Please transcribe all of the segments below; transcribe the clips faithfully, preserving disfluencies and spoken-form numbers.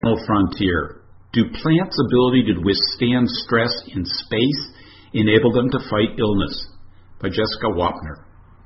Frontier. Do plants' ability to withstand stress in space enable them to fight illness? By Jessica Wapner.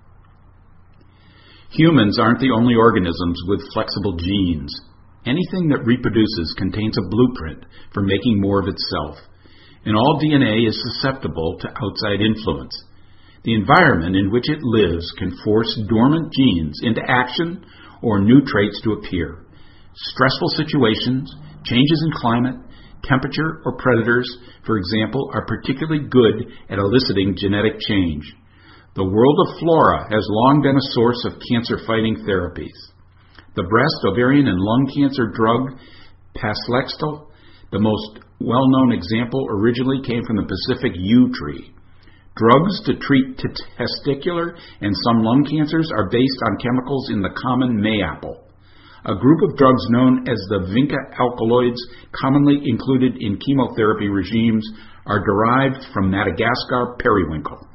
Humans aren't the only organisms with flexible genes. Anything that reproduces contains a blueprint for making more of itself, and all D N A is susceptible to outside influence. The environment in which it lives can force dormant genes into action or new traits to appear. Stressful situations, changes in climate, temperature, or predators, for example, are particularly good at eliciting genetic change. The world of flora has long been a source of cancer-fighting therapies. The breast, ovarian, and lung cancer drug Paxlovid, the most well-known example, originally came from the Pacific yew tree. Drugs to treat t- testicular and some lung cancers are based on chemicals in the common mayapple. A group of drugs known as the vinca alkaloids, commonly included in chemotherapy regimes, are derived from Madagascar periwinkle.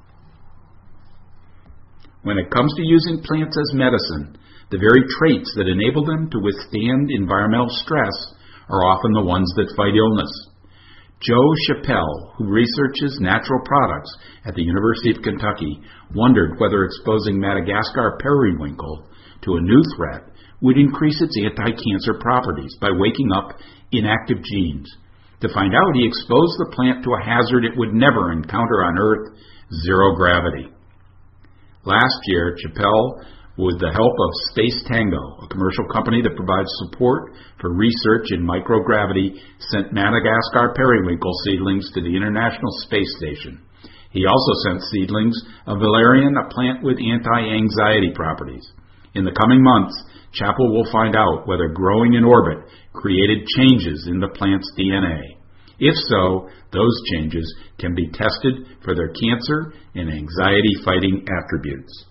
When it comes to using plants as medicine, the very traits that enable them to withstand environmental stress are often the ones that fight illness. Joe Chappell, who researches natural products at the University of Kentucky, wondered whether exposing Madagascar periwinkle to a new threat would increase its anti-cancer properties by waking up inactive genes. To find out, he exposed the plant to a hazard it would never encounter on Earth, zero gravity. Last year, Chappell, with the help of Space Tango, a commercial company that provides support for research in microgravity, sent Madagascar periwinkle seedlings to the International Space Station. He also sent seedlings of valerian, a plant with anti-anxiety properties. In the coming months, Chappell will find out whether growing in orbit created changes in the plant's D N A. If so, those changes can be tested for their cancer and anxiety-fighting attributes.